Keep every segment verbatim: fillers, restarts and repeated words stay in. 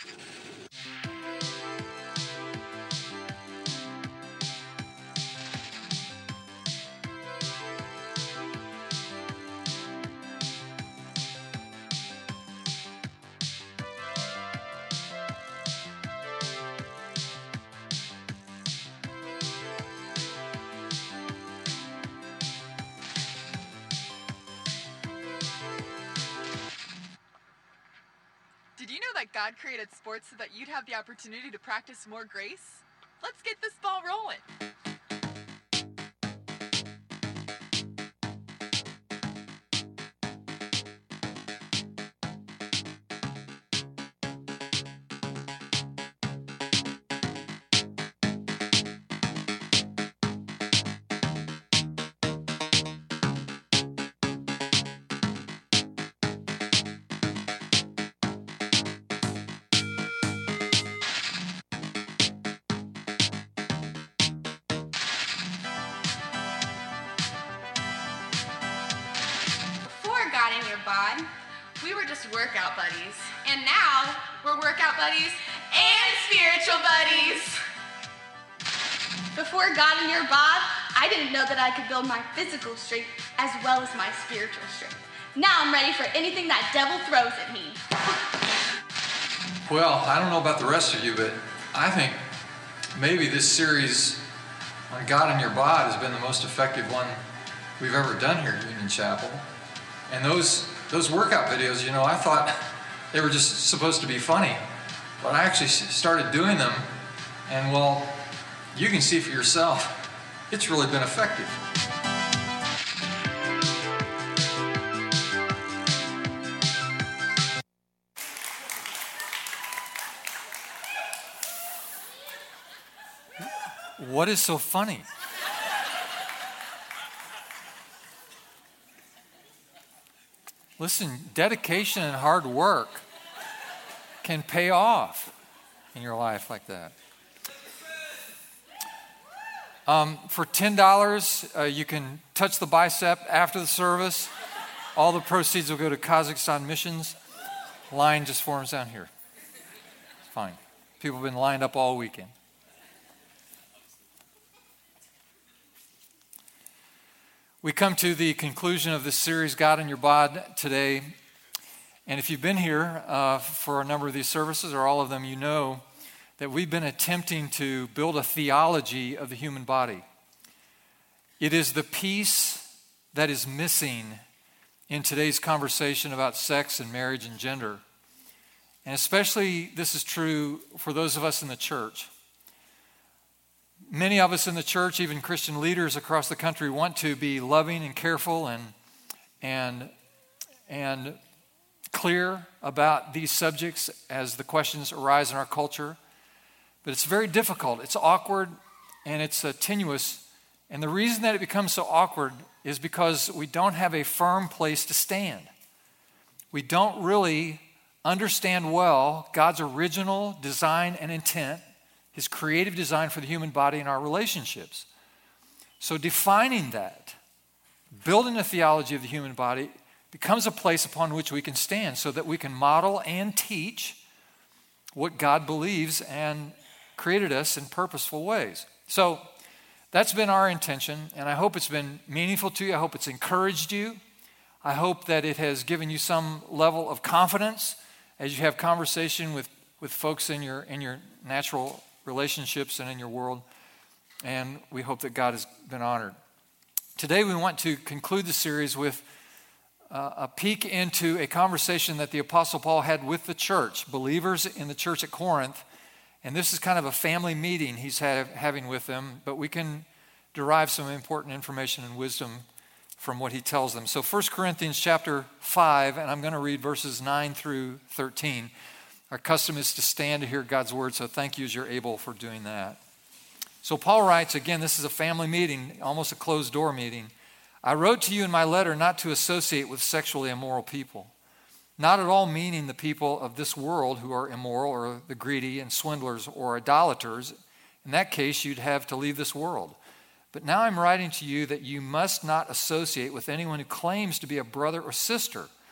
Did you know that God created sports so that you'd have the opportunity to practice more grace? Let's get this ball rolling. God in your bod, we were just workout buddies. And now, we're workout buddies and spiritual buddies. Before God in your bod, I didn't know that I could build my physical strength as well as my spiritual strength. Now I'm ready for anything that devil throws at me. Well, I don't know about the rest of you, but I think maybe this series on God in your bod has been the most effective one we've ever done here at Union Chapel. And those those workout videos, you know, I thought they were just supposed to be funny, but I actually started doing them, and well, you can see for yourself, it's really been effective. What is so funny? Listen, dedication and hard work can pay off in your life like that. Um, for ten dollars, uh, you can touch the bicep after the service. All the proceeds will go to Kazakhstan missions. Line just forms down here. It's fine. People have been lined up all weekend. We come to the conclusion of this series, God in Your Bod, today. And if you've been here uh, for a number of these services, or all of them, you know that we've been attempting to build a theology of the human body. It is the piece that is missing in today's conversation about sex and marriage and gender. And especially this is true for those of us in the church. Many of us in the church, even Christian leaders across the country, want to be loving and careful and and and clear about these subjects as the questions arise in our culture. But it's very difficult. It's awkward and it's uh, tenuous. And the reason that it becomes so awkward is because we don't have a firm place to stand. We don't really understand well God's original design and intent, His creative design for the human body and our relationships. So defining that, building a theology of the human body, becomes a place upon which we can stand so that we can model and teach what God believes and created us in purposeful ways. So that's been our intention, and I hope it's been meaningful to you. I hope it's encouraged you. I hope that it has given you some level of confidence as you have conversation with, with folks in your in your natural relationships and in your world, and we hope that God has been honored. Today we want to conclude the series with uh, a peek into a conversation that the Apostle Paul had with the church, believers in the church at Corinth, and this is kind of a family meeting he's have, having with them, but we can derive some important information and wisdom from what he tells them. So First Corinthians chapter five, and I'm going to read verses nine through thirteen. Our custom is to stand to hear God's word, so thank you as you're able for doing that. So Paul writes, again, this is a family meeting, almost a closed-door meeting. I wrote to you in my letter not to associate with sexually immoral people, not at all meaning the people of this world who are immoral or the greedy and swindlers or idolaters. In that case, you'd have to leave this world. But now I'm writing to you that you must not associate with anyone who claims to be a brother or sister,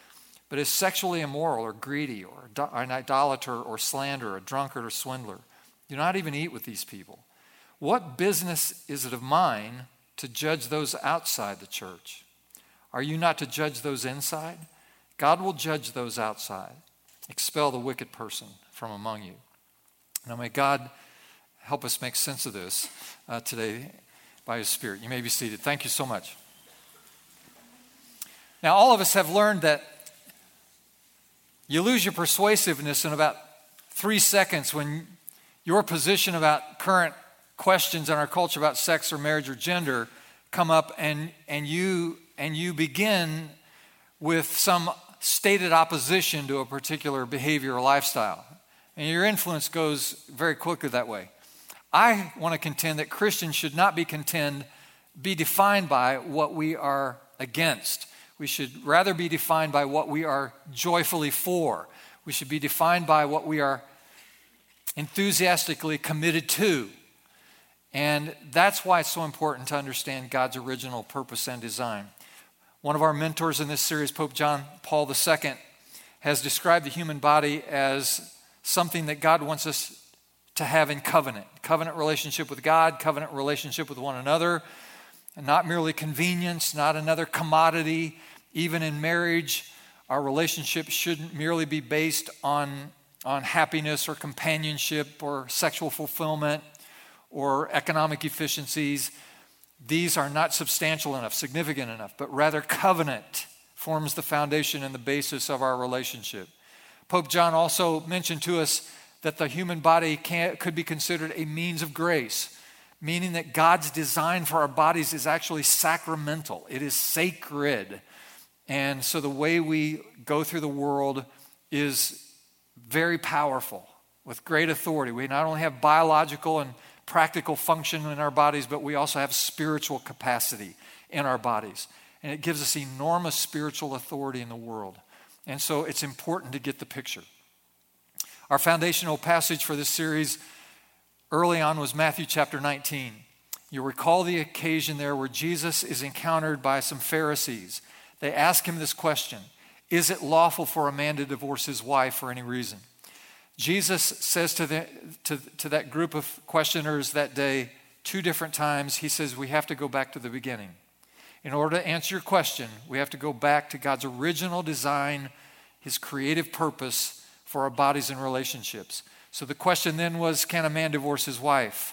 but is sexually immoral or greedy or an idolater or slanderer, a drunkard or swindler. Do not even eat with these people. What business is it of mine to judge those outside the church? Are you not to judge those inside? God will judge those outside. Expel the wicked person from among you. Now may God help us make sense of this uh, today by His Spirit. You may be seated. Thank you so much. Now all of us have learned that you lose your persuasiveness in about three seconds when your position about current questions in our culture about sex or marriage or gender come up and, and you and you begin with some stated opposition to a particular behavior or lifestyle. And your influence goes very quickly that way. I want to contend that Christians should not be contend, be defined by what we are against. We should rather be defined by what we are joyfully for. We should be defined by what we are enthusiastically committed to. And that's why it's so important to understand God's original purpose and design. One of our mentors in this series, Pope John Paul the Second, has described the human body as something that God wants us to have in covenant. Covenant relationship with God, covenant relationship with one another, and not merely convenience, not another commodity. Even in marriage, our relationship shouldn't merely be based on, on happiness or companionship or sexual fulfillment or economic efficiencies. These are not substantial enough, significant enough, but rather covenant forms the foundation and the basis of our relationship. Pope John also mentioned to us that the human body can, could be considered a means of grace, meaning that God's design for our bodies is actually sacramental. It is sacred. And so the way we go through the world is very powerful, with great authority. We not only have biological and practical function in our bodies, but we also have spiritual capacity in our bodies. And it gives us enormous spiritual authority in the world. And so it's important to get the picture. Our foundational passage for this series early on was Matthew chapter nineteen. You'll recall the occasion there where Jesus is encountered by some Pharisees. They ask him this question: is it lawful for a man to divorce his wife for any reason? Jesus says to, the, to, to that group of questioners that day two different times, he says, we have to go back to the beginning. In order to answer your question, we have to go back to God's original design, His creative purpose for our bodies and relationships. So the question then was, can a man divorce his wife?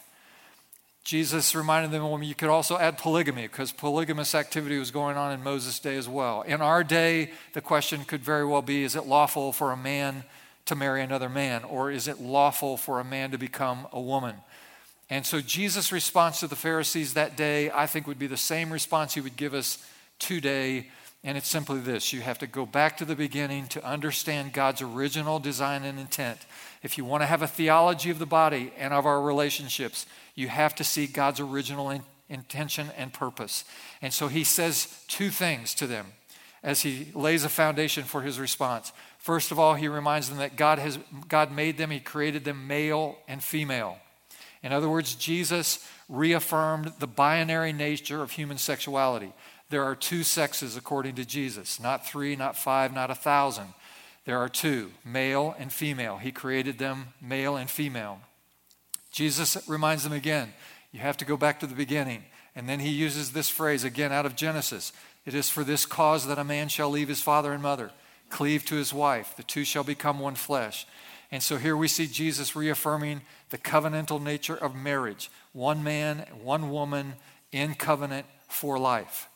Jesus reminded them, well, you could also add polygamy, because polygamous activity was going on in Moses' day as well. In our day, the question could very well be, is it lawful for a man to marry another man, or is it lawful for a man to become a woman? And so Jesus' response to the Pharisees that day, I think, would be the same response he would give us today, and it's simply this: you have to go back to the beginning to understand God's original design and intent. If you want to have a theology of the body and of our relationships, you have to see God's original in, intention and purpose. And so he says two things to them as he lays a foundation for his response. First of all, he reminds them that God has God made them, he created them male and female. In other words, Jesus reaffirmed the binary nature of human sexuality. There are two sexes according to Jesus, not three, not five, not a thousand. There are two, male and female. He created them male and female. Jesus reminds them again, you have to go back to the beginning. And then he uses this phrase again out of Genesis. It is for this cause that a man shall leave his father and mother, cleave to his wife. The two shall become one flesh. And so here we see Jesus reaffirming the covenantal nature of marriage. One man, one woman in covenant for life.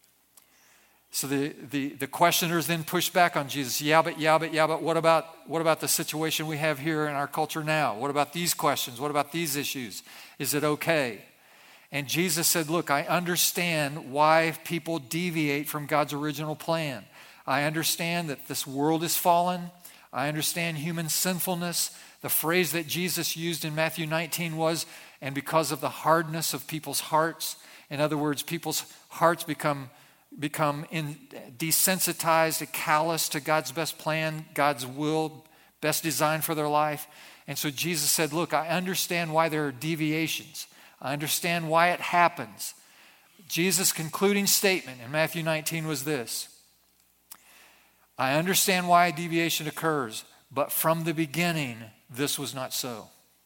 So the, the, the questioners then push back on Jesus. Yeah, but, yeah, but, yeah, but what about, what about the situation we have here in our culture now? What about these questions? What about these issues? Is it okay? And Jesus said, look, I understand why people deviate from God's original plan. I understand that this world is fallen. I understand human sinfulness. The phrase that Jesus used in Matthew nineteen was, and because of the hardness of people's hearts. In other words, people's hearts become become in, desensitized and callous to God's best plan, God's will, best design for their life. And so Jesus said, look, I understand why there are deviations. I understand why it happens. Jesus' concluding statement in Matthew nineteen was this: I understand why deviation occurs, but from the beginning, this was not so.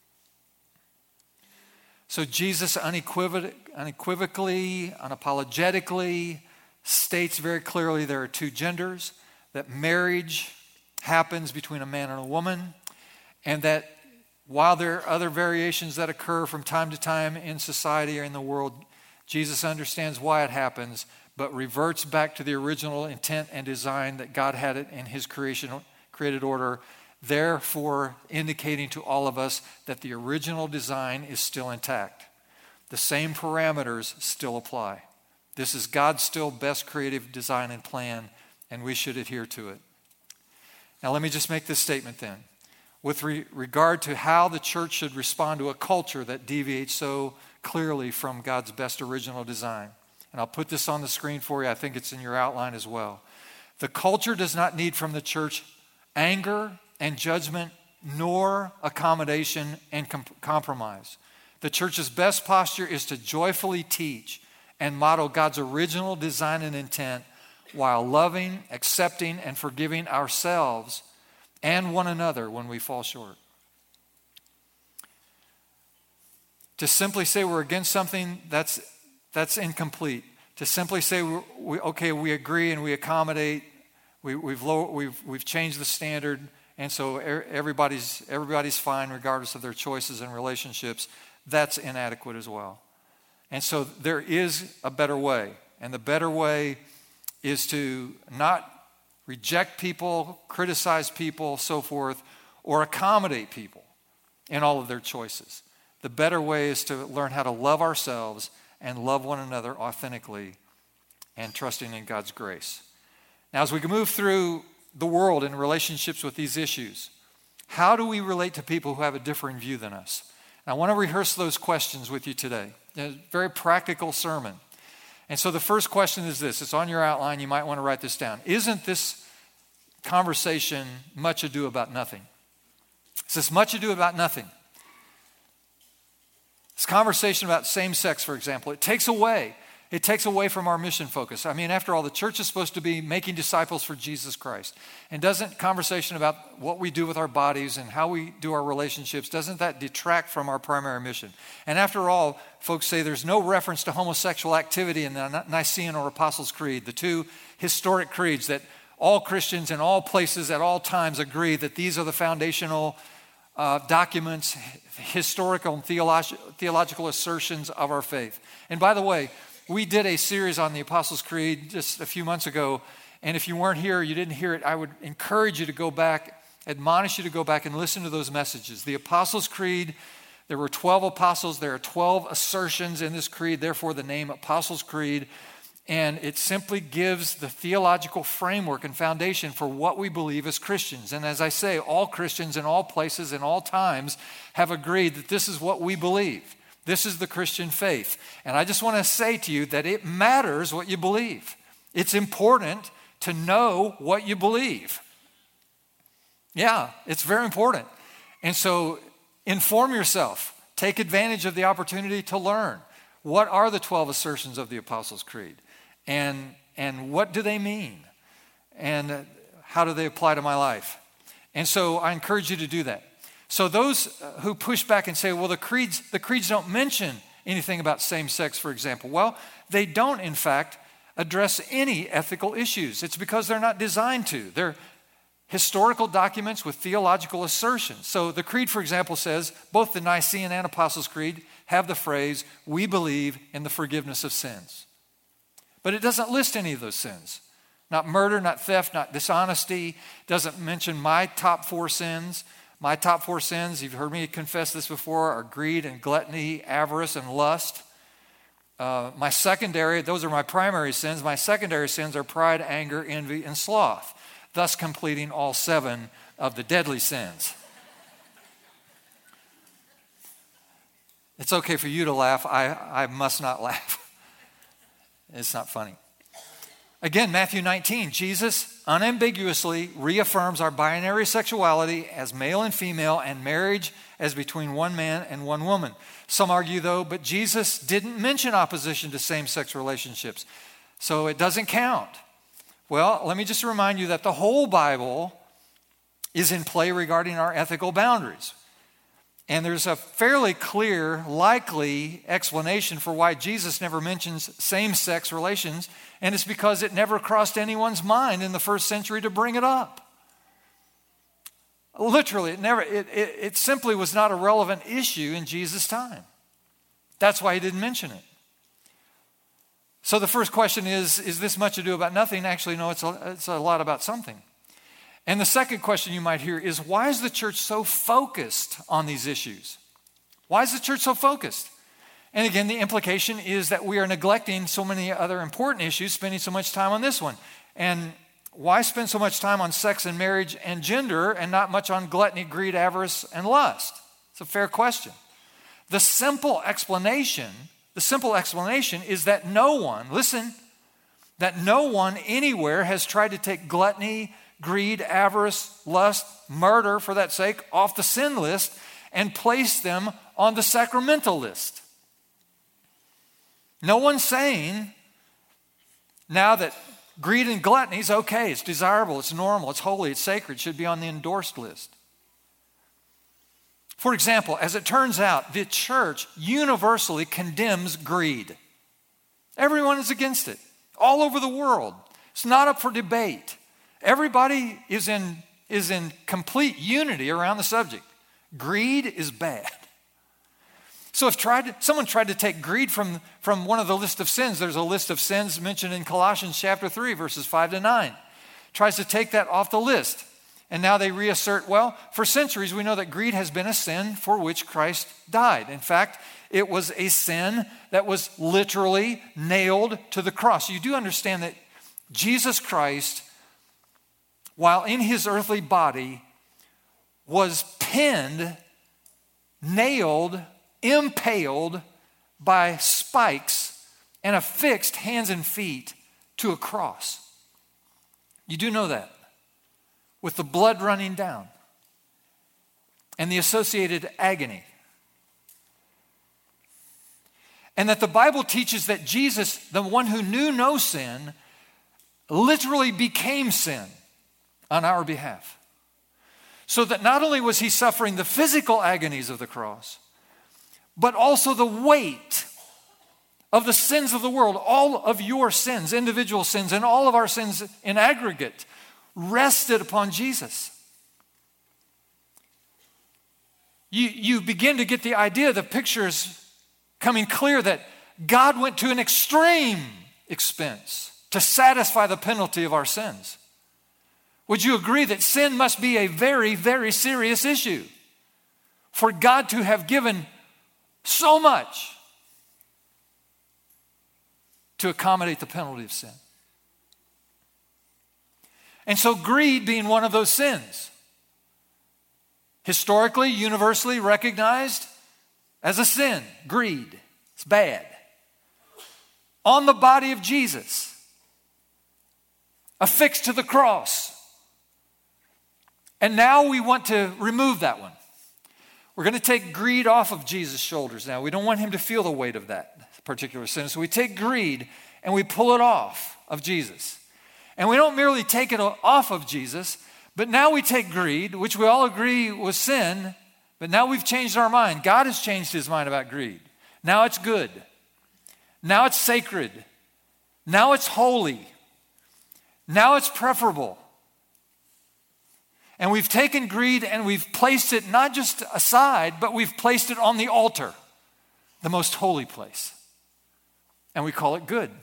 So Jesus unequivoc- unequivocally, unapologetically states very clearly there are two genders, that marriage happens between a man and a woman, and that while there are other variations that occur from time to time in society or in the world, Jesus understands why it happens, but reverts back to the original intent and design that God had it in his creation, created order, therefore indicating to all of us that the original design is still intact. The same parameters still apply. This is God's still best creative design and plan, and we should adhere to it. Now let me just make this statement then. With re- regard to how the church should respond to a culture that deviates so clearly from God's best original design. And I'll put this on the screen for you. I think it's in your outline as well. The culture does not need from the church anger and judgment, nor accommodation and com- compromise. The church's best posture is to joyfully teach and model God's original design and intent while loving, accepting, and forgiving ourselves and one another when we fall short. To simply say we're against something, that's that's incomplete. To simply say, we, we, okay, we agree and we accommodate, we, we've, low, we've, we've changed the standard, and so everybody's, everybody's fine regardless of their choices and relationships, that's inadequate as well. And so there is a better way, and the better way is to not reject people, criticize people, so forth, or accommodate people in all of their choices. The better way is to learn how to love ourselves and love one another authentically and trusting in God's grace. Now, as we move through the world in relationships with these issues, how do we relate to people who have a differing view than us? And I want to rehearse those questions with you today. A very practical sermon. And so the first question is this. It's on your outline. You might want to write this down. Isn't this conversation much ado about nothing? Is this much ado about nothing? This conversation about same-sex, for example, it takes away, it takes away from our mission focus. I mean, after all, the church is supposed to be making disciples for Jesus Christ. And doesn't conversation about what we do with our bodies and how we do our relationships, doesn't that detract from our primary mission? And after all, folks say there's no reference to homosexual activity in the Nicene or Apostles' Creed, the two historic creeds that all Christians in all places at all times agree that these are the foundational uh, documents, historical and theolog- theological assertions of our faith. And by the way, we did a series on the Apostles' Creed just a few months ago, and if you weren't here, you didn't hear it, I would encourage you to go back, admonish you to go back and listen to those messages. The Apostles' Creed, there were twelve apostles, there are twelve assertions in this creed, therefore the name Apostles' Creed, and it simply gives the theological framework and foundation for what we believe as Christians. And as I say, all Christians in all places and all times have agreed that this is what we believe. This is the Christian faith. And I just want to say to you that it matters what you believe. It's important to know what you believe. Yeah, it's very important. And so inform yourself. Take advantage of the opportunity to learn. What are the twelve assertions of the Apostles' Creed? And, and what do they mean? And how do they apply to my life? And so I encourage you to do that. So those who push back and say, well, the creeds, the creeds don't mention anything about same-sex, for example. Well, they don't, in fact, address any ethical issues. It's because they're not designed to. They're historical documents with theological assertions. So the creed, for example, says, both the Nicene and Apostles' Creed have the phrase, we believe in the forgiveness of sins. But it doesn't list any of those sins. Not murder, not theft, not dishonesty. Doesn't mention my top four sins. My top four sins, you've heard me confess this before, are greed and gluttony, avarice and lust. Uh, my secondary, those are my primary sins. My secondary sins are pride, anger, envy, and sloth, thus completing all seven of the deadly sins. It's okay for you to laugh. I, I must not laugh. It's not funny. Again, Matthew nineteen, Jesus unambiguously reaffirms our binary sexuality as male and female and marriage as between one man and one woman. Some argue, though, but Jesus didn't mention opposition to same-sex relationships, so it doesn't count. Well, let me just remind you that the whole Bible is in play regarding our ethical boundaries. And there's a fairly clear, likely explanation for why Jesus never mentions same-sex relations, and it's because it never crossed anyone's mind in the first century to bring it up. Literally, it never. It, it, it simply was not a relevant issue in Jesus' time. That's why he didn't mention it. So the first question is, is this much ado about nothing? Actually, no, it's a, it's a lot about something. And the second question you might hear is, why is the church so focused on these issues? Why is the church so focused? And again, the implication is that we are neglecting so many other important issues, spending so much time on this one. And why spend so much time on sex and marriage and gender and not much on gluttony, greed, avarice, and lust? It's a fair question. The simple explanation, the simple explanation is that no one, listen, that no one anywhere has tried to take gluttony, greed, avarice, lust, murder, for that sake, off the sin list and place them on the sacramental list. No one's saying now that greed and gluttony is okay, it's desirable, it's normal, it's holy, it's sacred, it should be on the endorsed list. For example, as it turns out, the church universally condemns greed. Everyone is against it, all over the world. It's not up for debate. Everybody is in, is in complete unity around the subject. Greed is bad. So if tried to, someone tried to take greed from, from one of the list of sins, there's a list of sins mentioned in Colossians chapter three, verses five to nine. Tries to take that off the list. And now they reassert, well, for centuries we know that greed has been a sin for which Christ died. In fact, it was a sin that was literally nailed to the cross. You do understand that Jesus Christ, while in his earthly body, was pinned, nailed, impaled by spikes and affixed hands and feet to a cross. You do know that, with the blood running down and the associated agony. And that the Bible teaches that Jesus, the one who knew no sin, literally became sin on our behalf. So that not only was he suffering the physical agonies of the cross, but also the weight of the sins of the world, all of your sins, individual sins, and all of our sins in aggregate, rested upon Jesus. You, you begin to get the idea, the picture is coming clear that God went to an extreme expense to satisfy the penalty of our sins. Would you agree that sin must be a very, very serious issue for God to have given so much to accommodate the penalty of sin? And so greed being one of those sins, historically, universally recognized as a sin, greed, it's bad. On the body of Jesus, affixed to the cross. And now we want to remove that one. We're going to take greed off of Jesus' shoulders now. We don't want him to feel the weight of that particular sin. So we take greed and we pull it off of Jesus. And we don't merely take it off of Jesus, but now we take greed, which we all agree was sin, but now we've changed our mind. God has changed his mind about greed. Now it's good. Now it's sacred. Now it's holy. Now it's preferable. And we've taken greed and we've placed it not just aside, but we've placed it on the altar, the most holy place. And we call it good.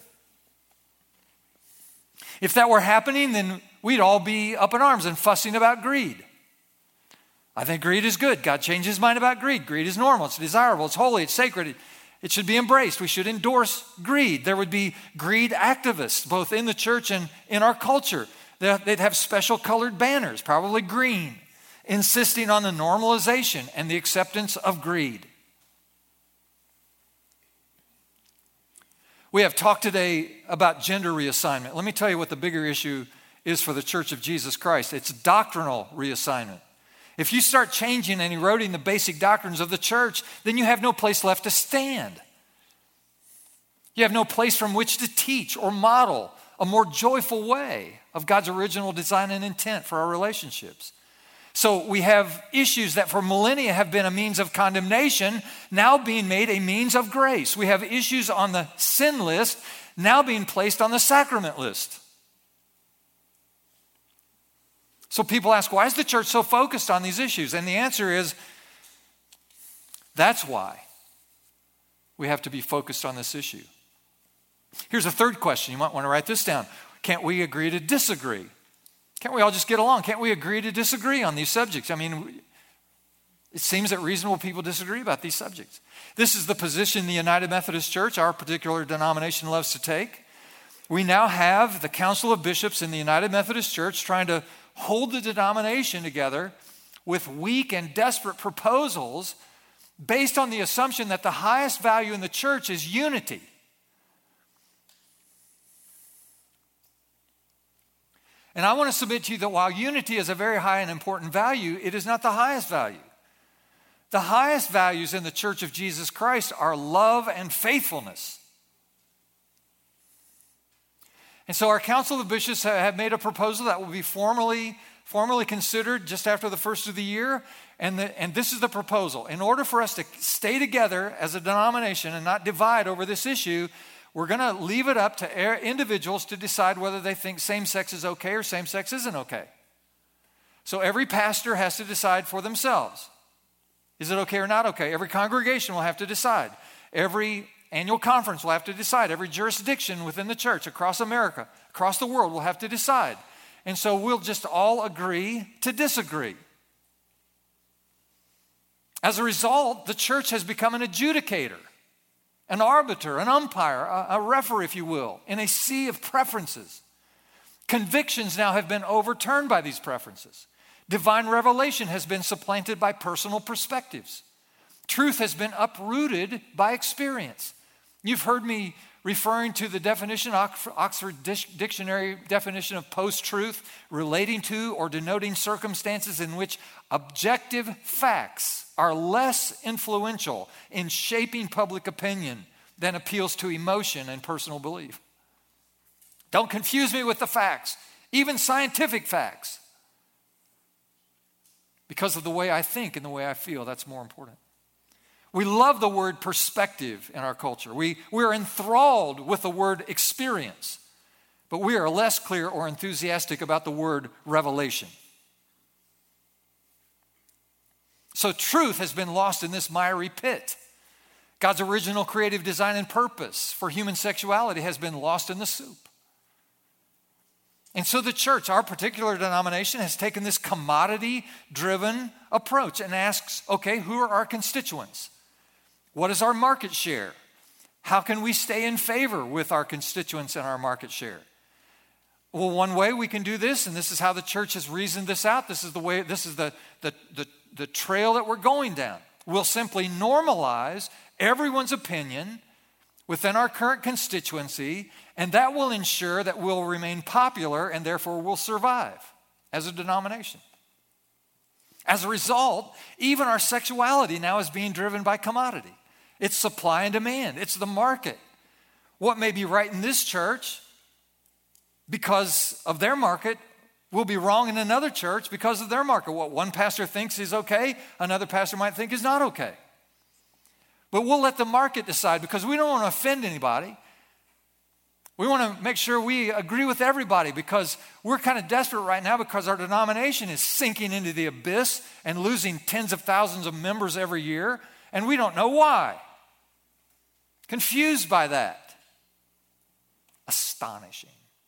If that were happening, then we'd all be up in arms and fussing about greed. I think greed is good. God changed his mind about greed. Greed is normal. It's desirable. It's holy. It's sacred. It, it should be embraced. We should endorse greed. There would be greed activists, both in the church and in our culture. They'd have special colored banners, probably green, insisting on the normalization and the acceptance of greed. We have talked today about gender reassignment. Let me tell you what the bigger issue is for the Church of Jesus Christ. It's doctrinal reassignment. If you start changing and eroding the basic doctrines of the church, then you have no place left to stand. You have no place from which to teach or model a more joyful way of God's original design and intent for our relationships. So we have issues that for millennia have been a means of condemnation, now being made a means of grace. We have issues on the sin list, now being placed on the sacrament list. So people ask, why is the church so focused on these issues? And the answer is, that's why we have to be focused on this issue. Here's a third question. You might want to write this down. Can't we agree to disagree? Can't we all just get along? Can't we agree to disagree on these subjects? I mean, it seems that reasonable people disagree about these subjects. This is the position the United Methodist Church, our particular denomination, loves to take. We now have the Council of Bishops in the United Methodist Church trying to hold the denomination together with weak and desperate proposals based on the assumption that the highest value in the church is unity. And I want to submit to you that while unity is a very high and important value, it is not the highest value. The highest values in the Church of Jesus Christ are love and faithfulness. And so our Council of Bishops have made a proposal that will be formally, formally considered just after the first of the year. And, the, and this is the proposal. In order for us to stay together as a denomination and not divide over this issue, we're going to leave it up to individuals to decide whether they think same-sex is okay or same-sex isn't okay. So every pastor has to decide for themselves. Is it okay or not okay? Every congregation will have to decide. Every annual conference will have to decide. Every jurisdiction within the church across America, across the world will have to decide. And so we'll just all agree to disagree. As a result, the church has become an adjudicator, an arbiter, an umpire, a, a referee, if you will, in a sea of preferences. Convictions now have been overturned by these preferences. Divine revelation has been supplanted by personal perspectives. Truth has been uprooted by experience. You've heard me referring to the definition, Oxford Dictionary definition of post-truth, relating to or denoting circumstances in which objective facts are less influential in shaping public opinion than appeals to emotion and personal belief. Don't confuse me with the facts, even scientific facts. Because of the way I think and the way I feel, that's more important. We love the word perspective in our culture. We, we're enthralled with the word experience, but we are less clear or enthusiastic about the word revelation. So truth has been lost in this miry pit. God's original creative design and purpose for human sexuality has been lost in the soup. And so the church, our particular denomination, has taken this commodity-driven approach and asks, okay, who are our constituents? What is our market share? How can we stay in favor with our constituents and our market share? Well, one way we can do this, and this is how the church has reasoned this out, this is the way, this is the, the, the, the trail that we're going down. We'll simply normalize everyone's opinion within our current constituency, and that will ensure that we'll remain popular and therefore will survive as a denomination. As a result, even our sexuality now is being driven by commodity. It's supply and demand. It's the market. What may be right in this church because of their market will be wrong in another church because of their market. What one pastor thinks is okay, another pastor might think is not okay. But we'll let the market decide because we don't want to offend anybody. We want to make sure we agree with everybody because we're kind of desperate right now because our denomination is sinking into the abyss and losing tens of thousands of members every year, and we don't know why. Confused by that. Astonishing.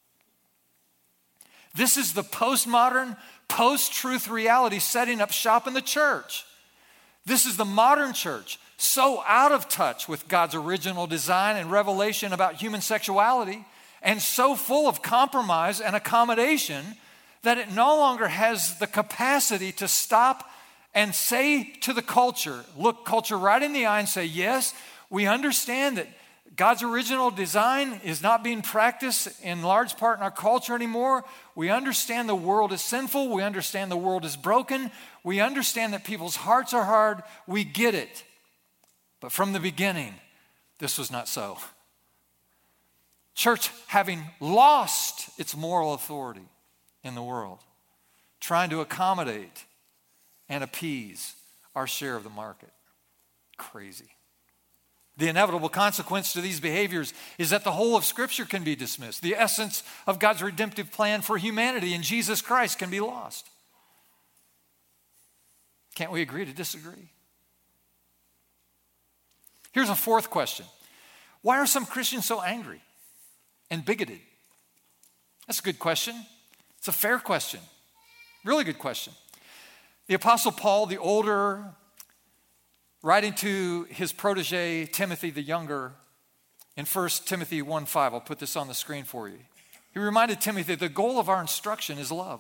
This is the postmodern, post-truth reality setting up shop in the church. This is the modern church, so out of touch with God's original design and revelation about human sexuality, and so full of compromise and accommodation that it no longer has the capacity to stop and say to the culture, look culture right in the eye and say, yes, we understand that God's original design is not being practiced in large part in our culture anymore. We understand the world is sinful. We understand the world is broken. We understand that people's hearts are hard. We get it. But from the beginning, this was not so. Church having lost its moral authority in the world, trying to accommodate and appease our share of the market. Crazy. The inevitable consequence to these behaviors is that the whole of Scripture can be dismissed. The essence of God's redemptive plan for humanity in Jesus Christ can be lost. Can't we agree to disagree? Here's a fourth question. Why are some Christians so angry and bigoted? That's a good question. It's a fair question. Really good question. The Apostle Paul, the older, writing to his protege, Timothy the younger, in First Timothy one five, I'll put this on the screen for you. He reminded Timothy that the goal of our instruction is love.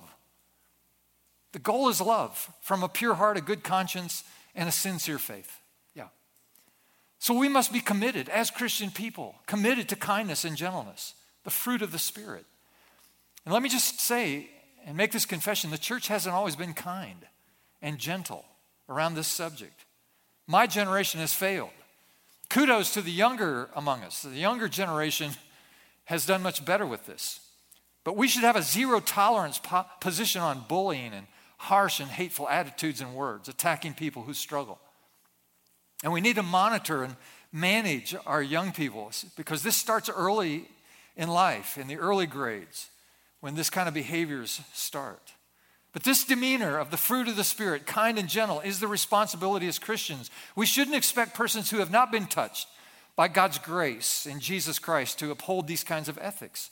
The goal is love from a pure heart, a good conscience, and a sincere faith. Yeah. So we must be committed as Christian people, committed to kindness and gentleness, the fruit of the Spirit. And let me just say and make this confession, the church hasn't always been kind and gentle around this subject. My generation has failed. Kudos to the younger among us. The younger generation has done much better with this. But we should have a zero tolerance po- position on bullying and harsh and hateful attitudes and words, attacking people who struggle. And we need to monitor and manage our young people because this starts early in life, in the early grades, when this kind of behaviors start. But this demeanor of the fruit of the Spirit, kind and gentle, is the responsibility as Christians. We shouldn't expect persons who have not been touched by God's grace in Jesus Christ to uphold these kinds of ethics.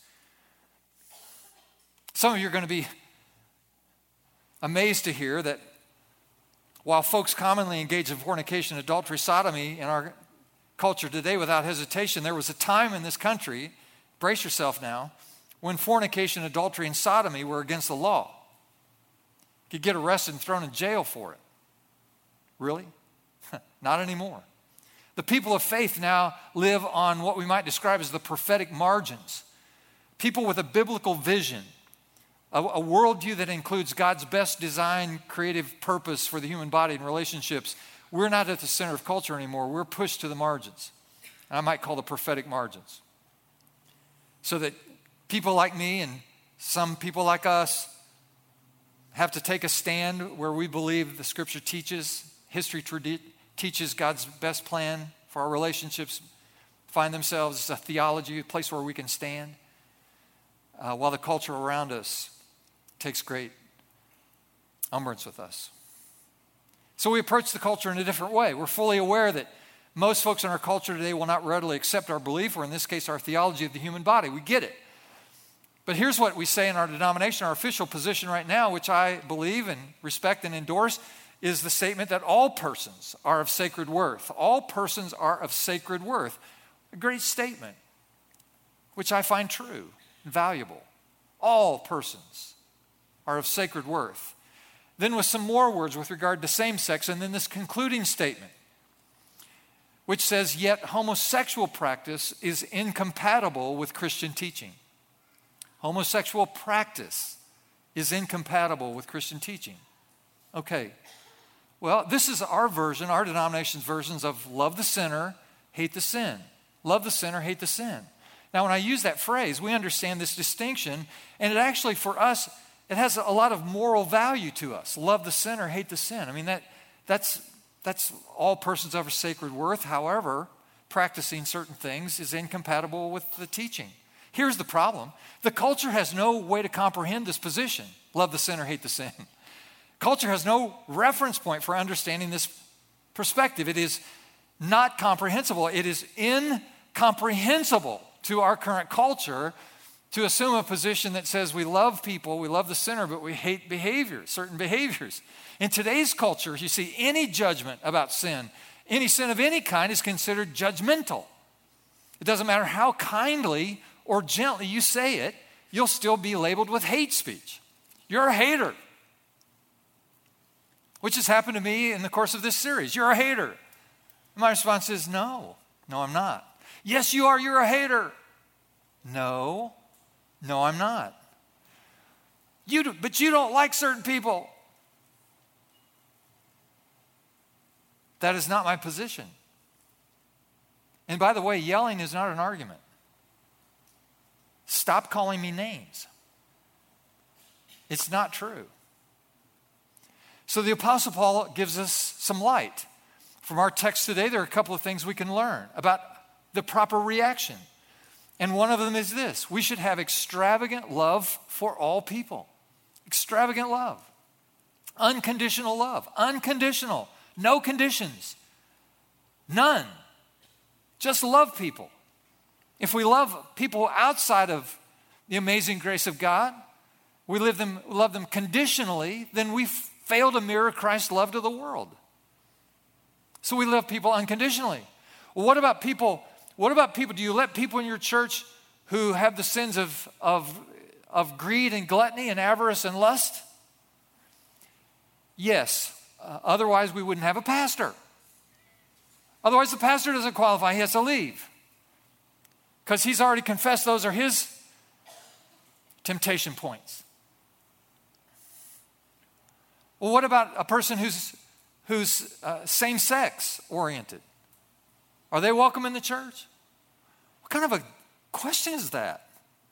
Some of you are going to be amazed to hear that while folks commonly engage in fornication, adultery, sodomy in our culture today without hesitation, there was a time in this country, brace yourself now, when fornication, adultery, and sodomy were against the law. You could get arrested and thrown in jail for it. Really? Not anymore. The people of faith now live on what we might describe as the prophetic margins. People with a biblical vision, a, a worldview that includes God's best design, creative purpose for the human body and relationships. We're not at the center of culture anymore. We're pushed to the margins. And I might call the prophetic margins. So that people like me and some people like us have to take a stand where we believe the Scripture teaches, history tradi- teaches God's best plan for our relationships, find themselves a theology, a place where we can stand, uh, while the culture around us takes great umbrance with us. So we approach the culture in a different way. We're fully aware that most folks in our culture today will not readily accept our belief, or in this case, our theology of the human body. We get it. But here's what we say in our denomination, our official position right now, which I believe and respect and endorse, is the statement that all persons are of sacred worth. All persons are of sacred worth. A great statement, which I find true and valuable. All persons are of sacred worth. Then with some more words with regard to same-sex, and then this concluding statement, which says, yet homosexual practice is incompatible with Christian teaching. Homosexual practice is incompatible with Christian teaching. Okay, well, this is our version, our denomination's versions of love the sinner, hate the sin. Love the sinner, hate the sin. Now, when I use that phrase, we understand this distinction, and it actually, for us, it has a lot of moral value to us. Love the sinner, hate the sin. I mean, that that's that's all persons of sacred worth. However, practicing certain things is incompatible with the teaching. Here's the problem. The culture has no way to comprehend this position. Love the sinner, hate the sin. Culture has no reference point for understanding this perspective. It is not comprehensible. It is incomprehensible to our current culture to assume a position that says we love people, we love the sinner, but we hate behaviors, certain behaviors. In today's culture, you see, any judgment about sin, any sin of any kind is considered judgmental. It doesn't matter how kindly or gently you say it, you'll still be labeled with hate speech. You're a hater, which has happened to me in the course of this series. You're a hater. And my response is, no, no, I'm not. Yes, you are. You're a hater. No, no, I'm not. You do, but you don't like certain people. That is not my position. And by the way, yelling is not an argument. Stop calling me names. It's not true. So the Apostle Paul gives us some light. From our text today, there are a couple of things we can learn about the proper reaction. And one of them is this: we should have extravagant love for all people. Extravagant love. Unconditional love. Unconditional. No conditions. None. Just love people. If we love people outside of the amazing grace of God, we live them, love them conditionally, then we fail to mirror Christ's love to the world. So we love people unconditionally. Well, what about people? What about people? Do you let people in your church who have the sins of, of, of greed and gluttony and avarice and lust? Yes. Uh, otherwise, we wouldn't have a pastor. Otherwise, the pastor doesn't qualify. He has to leave. Because he's already confessed those are his temptation points. Well, what about a person who's, who's uh, same-sex oriented? Are they welcome in the church? What kind of a question is that?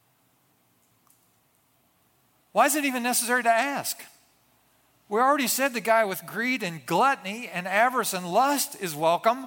Why is it even necessary to ask? We already said the guy with greed and gluttony and avarice and lust is welcome.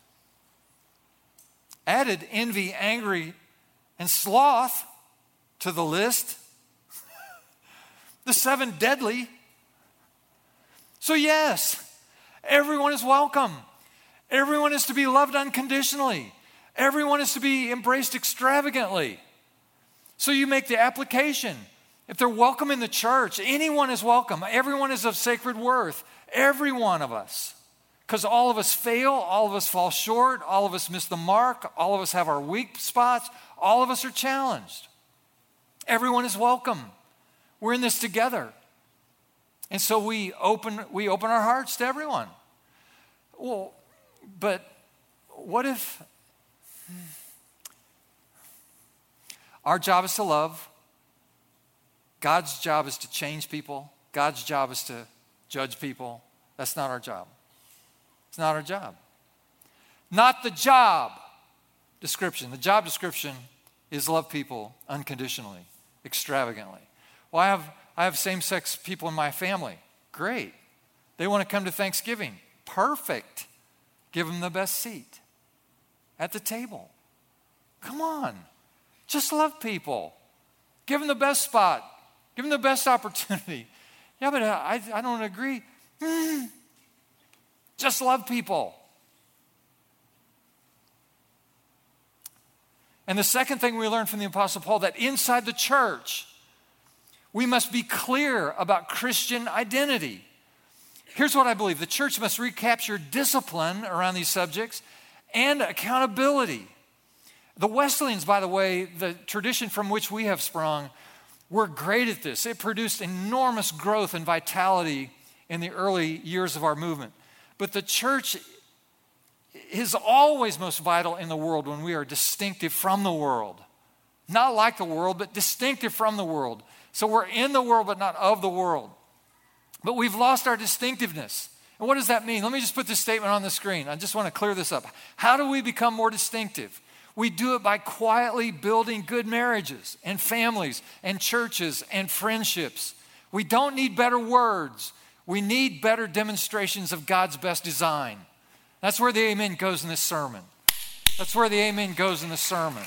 Added envy, angry, and sloth to the list. The seven deadly. So yes, everyone is welcome. Everyone is to be loved unconditionally. Everyone is to be embraced extravagantly. So you make the application. If they're welcome in the church, anyone is welcome. Everyone is of sacred worth. Every one of us. Because all of us fail, all of us fall short, all of us miss the mark, all of us have our weak spots, all of us are challenged. Everyone is welcome. We're in this together. And so we open, we open our hearts to everyone. Well, but what if our job is to love? God's job is to change people. God's job is to judge people. That's not our job. It's not our job. Not the job description. The job description is love people unconditionally, extravagantly. Well, I have, I have same-sex people in my family. Great. They want to come to Thanksgiving. Perfect. Give them the best seat at the table. Come on. Just love people. Give them the best spot. Give them the best opportunity. Yeah, but I, I don't agree. Mm. Just love people. And the second thing we learn from the Apostle Paul, that inside the church, we must be clear about Christian identity. Here's what I believe. The church must recapture discipline around these subjects and accountability. The Wesleyans, by the way, the tradition from which we have sprung, were great at this. It produced enormous growth and vitality in the early years of our movement. But the church is always most vital in the world when we are distinctive from the world. Not like the world, but distinctive from the world. So we're in the world, but not of the world. But we've lost our distinctiveness. And what does that mean? Let me just put this statement on the screen. I just want to clear this up. How do we become more distinctive? We do it by quietly building good marriages and families and churches and friendships. We don't need better words. We need better demonstrations of God's best design. That's where the amen goes in this sermon. That's where the amen goes in the sermon.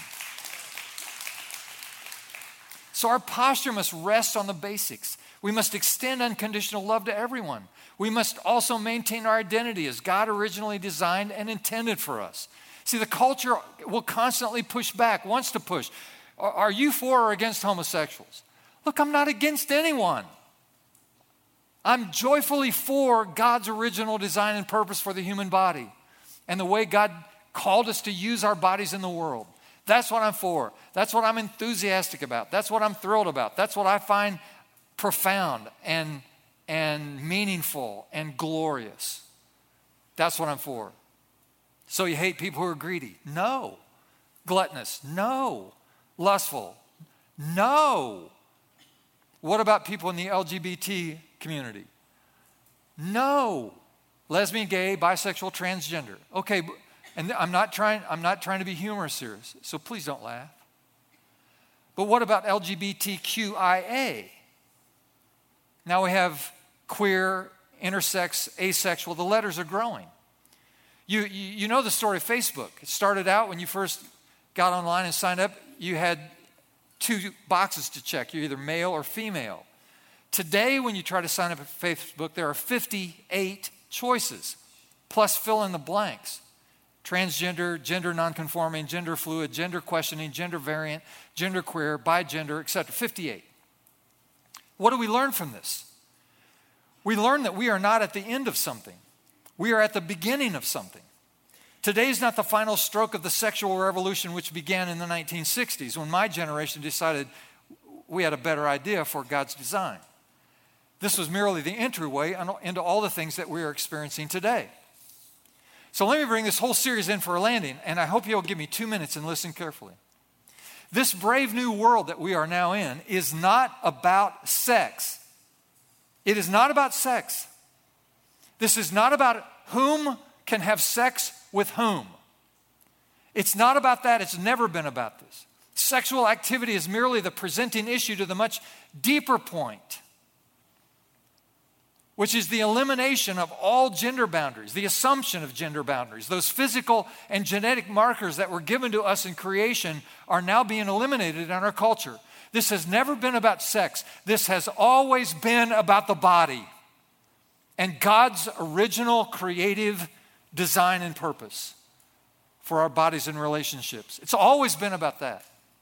So our posture must rest on the basics. We must extend unconditional love to everyone. We must also maintain our identity as God originally designed and intended for us. See, the culture will constantly push back, wants to push. Are you for or against homosexuals? Look, I'm not against anyone. I'm joyfully for God's original design and purpose for the human body and the way God called us to use our bodies in the world. That's what I'm for. That's what I'm enthusiastic about. That's what I'm thrilled about. That's what I find profound and, and meaningful and glorious. That's what I'm for. So you hate people who are greedy? No. Gluttonous? No. Lustful? No. What about people in the L G B T community? No. Lesbian, gay, bisexual, transgender. Okay, and I'm not trying, I'm not trying to be humorous here, so please don't laugh. But what about L G B T Q I A? Now we have queer, intersex, asexual. The letters are growing. You, you, you know the story of Facebook. It started out when you first got online and signed up, you had two boxes to check. You're either male or female. Today, when you try to sign up at Facebook, there are fifty-eight choices, plus fill in the blanks. Transgender, gender nonconforming, gender fluid, gender questioning, gender variant, gender queer, bigender, et cetera. fifty-eight. What do we learn from this? We learn that we are not at the end of something. We are at the beginning of something. Today is not the final stroke of the sexual revolution which began in the nineteen sixties when my generation decided we had a better idea for God's design. This was merely the entryway into all the things that we are experiencing today. So let me bring this whole series in for a landing, and I hope you'll give me two minutes and listen carefully. This brave new world that we are now in is not about sex. It is not about sex. This is not about whom can have sex with whom. It's not about that. It's never been about this. Sexual activity is merely the presenting issue to the much deeper point, which is the elimination of all gender boundaries, the assumption of gender boundaries. Those physical and genetic markers that were given to us in creation are now being eliminated in our culture. This has never been about sex. This has always been about the body and God's original creative design and purpose for our bodies and relationships. It's always been about that.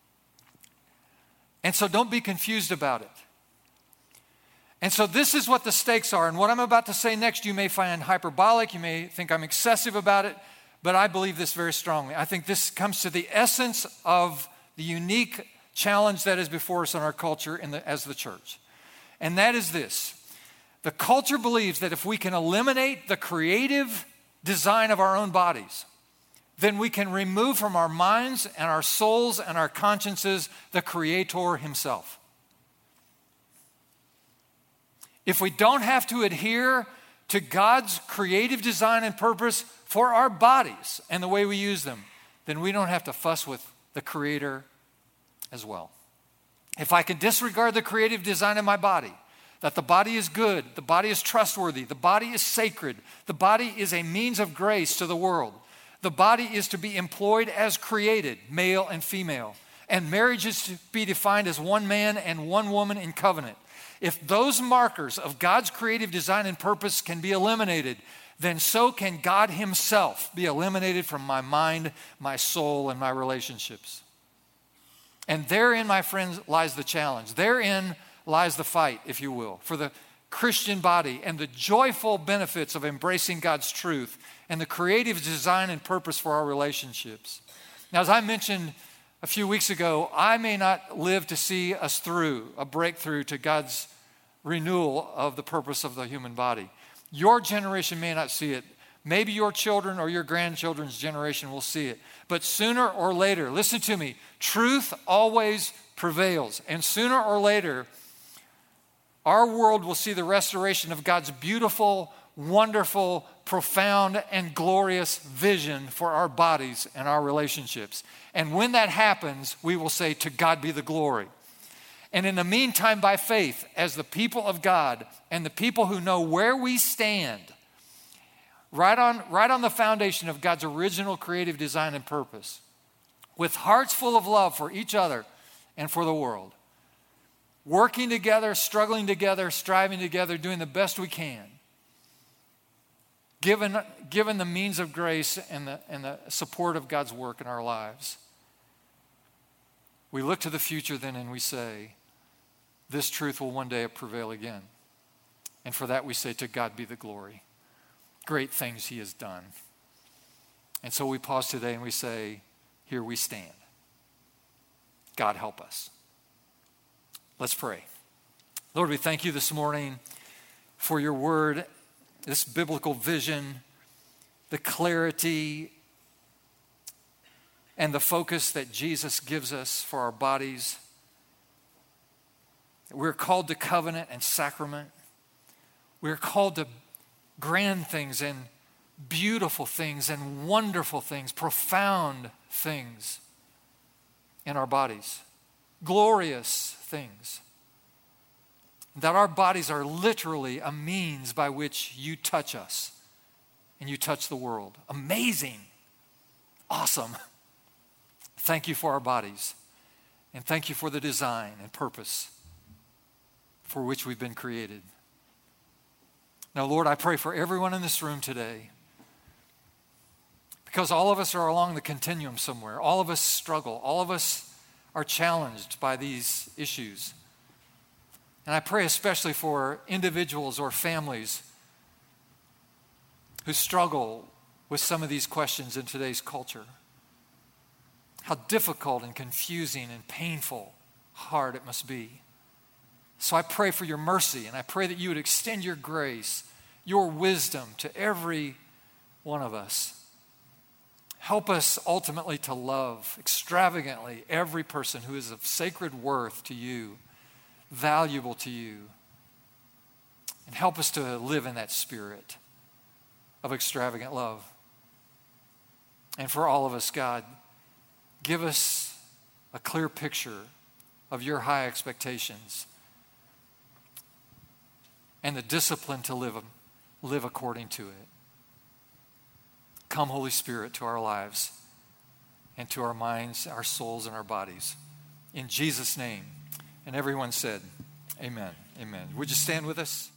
And so don't be confused about it. And so this is what the stakes are. And what I'm about to say next, you may find hyperbolic. You may think I'm excessive about it. But I believe this very strongly. I think this comes to the essence of the unique challenge that is before us in our culture in the, as the church. And that is this. The culture believes that if we can eliminate the creative design of our own bodies, then we can remove from our minds and our souls and our consciences the Creator himself. If we don't have to adhere to God's creative design and purpose for our bodies and the way we use them, then we don't have to fuss with the Creator as well. If I can disregard the creative design of my body, that the body is good, the body is trustworthy, the body is sacred, the body is a means of grace to the world, the body is to be employed as created, male and female, and marriage is to be defined as one man and one woman in covenant. If those markers of God's creative design and purpose can be eliminated, then so can God himself be eliminated from my mind, my soul, and my relationships. And therein, my friends, lies the challenge. Therein lies the fight, if you will, for the Christian body and the joyful benefits of embracing God's truth and the creative design and purpose for our relationships. Now, as I mentioned a few weeks ago, I may not live to see us through a breakthrough to God's renewal of the purpose of the human body. Your generation may not see it. Maybe your children or your grandchildren's generation will see it. But sooner or later, listen to me, truth always prevails. And sooner or later, our world will see the restoration of God's beautiful, wonderful, profound, and glorious vision for our bodies and our relationships. And when that happens, we will say, to God be the glory. And in the meantime, by faith, as the people of God and the people who know where we stand, right on, right on the foundation of God's original creative design and purpose, with hearts full of love for each other and for the world, working together, struggling together, striving together, doing the best we can, given, given the means of grace and the, and the support of God's work in our lives. We look to the future then and we say, this truth will one day prevail again. And for that we say, to God be the glory. Great things he has done. And so we pause today and we say, here we stand. God help us. Let's pray. Lord, we thank you this morning for your word, this biblical vision, the clarity and the focus that Jesus gives us for our bodies. We're called to covenant and sacrament. We're called to grand things and beautiful things and wonderful things, profound things in our bodies. glorious things. That our bodies are literally a means by which you touch us and you touch the world. Amazing. Awesome. Thank you for our bodies. And thank you for the design and purpose for which we've been created. Now, Lord, I pray for everyone in this room today, because all of us are along the continuum somewhere. All of us struggle. All of us are challenged by these issues. And I pray especially for individuals or families who struggle with some of these questions in today's culture. How difficult and confusing and painful, hard it must be. So I pray for your mercy, and I pray that you would extend your grace, your wisdom to every one of us. Help us ultimately to love extravagantly every person who is of sacred worth to you, valuable to you. And help us to live in that spirit of extravagant love. And for all of us, God, give us a clear picture of your high expectations and the discipline to live, live according to it. Come, Holy Spirit, to our lives and to our minds, our souls, and our bodies. In Jesus' name. And everyone said, amen, amen. Would you stand with us?